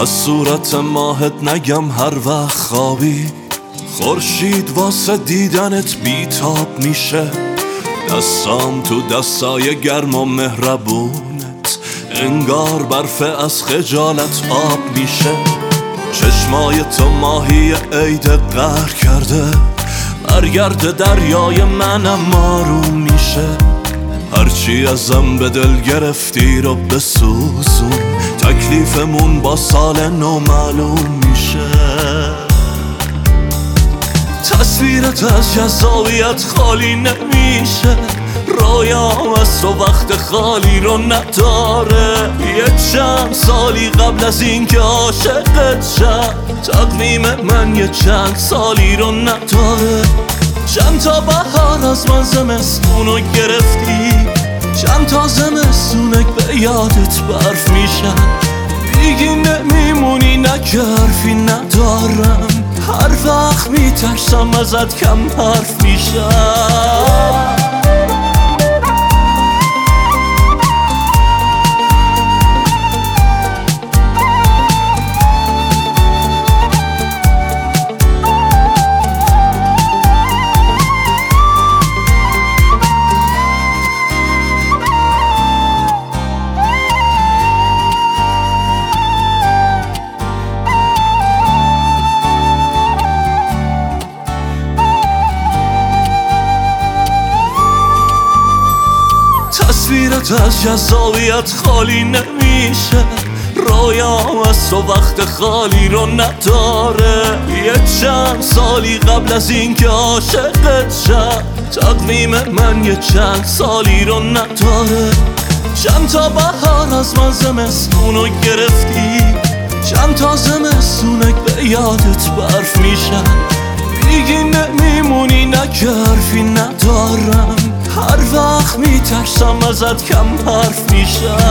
از صورت ماهت نگم هر وقت خوابی خورشید واسه دیدنت بیتاب میشه. دستام تو دستای گرم و مهربونت انگار برف از خجالت آب میشه. چشمای تو ماهی عید قهر کرده برگرد دریای منم آروم میشه. هرچی ازم به دل گرفتی رو بسوزون تکلیفمون با سال نو معلوم میشه. تصویرت از جذابیت خالی نمیشه، رویام از تو وقت خالی رو نداره. یه چند سالی قبل از این که عاشقت شم تقویم من یه چند سالی رو نداره. چند تا بهار از من زمستونو گرفتی، چند تا زمستونک به یادت برف میشن. دیگه نمیمونی نه که حرفی ندارم، هر وقت میترسم ازت کم حرف میشم. تصویرت از جذابیت خالی نمیشه، رویام از تو وقت خالی رو نداره. یه چند سالی قبل از این که عاشقت شم تقویم من یه چند سالی رو نداره. چند تا بهار از من زمستونو گرفتی، چند تا زمستونک به یادت برف میشن. دیگه نمیمونی نه که حرفی ندارم، هر وقت میترسم ازت کم حرف میشم.